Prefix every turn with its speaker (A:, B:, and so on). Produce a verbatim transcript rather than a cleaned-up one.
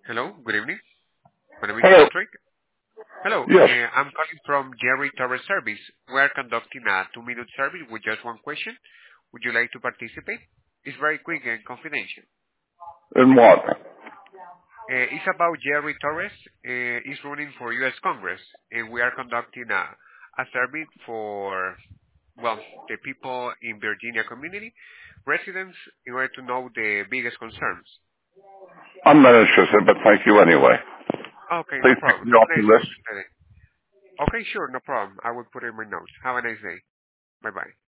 A: Hello, good evening. My name is
B: Hello.
A: Patrick. Hello,
B: Yes.
A: uh, I'm calling from Jerry Torres Service. We are conducting a two-minute survey with just one question. Would you like to participate? It's very quick and confidential.
B: And what?
A: Uh, it's about Jerry Torres. Uh, he's running for U S Congress, and we are conducting a, a survey for, well, the people in Virginia community, residents, in order to know the biggest concerns.
B: I'm not interested, but thank you anyway.
A: Okay, no
B: Please take
A: problem.
B: me
A: Have
B: off
A: a
B: the
A: nice
B: list.
A: day. Okay, sure, no problem. I will put it in my notes. Have a nice day. Bye-bye.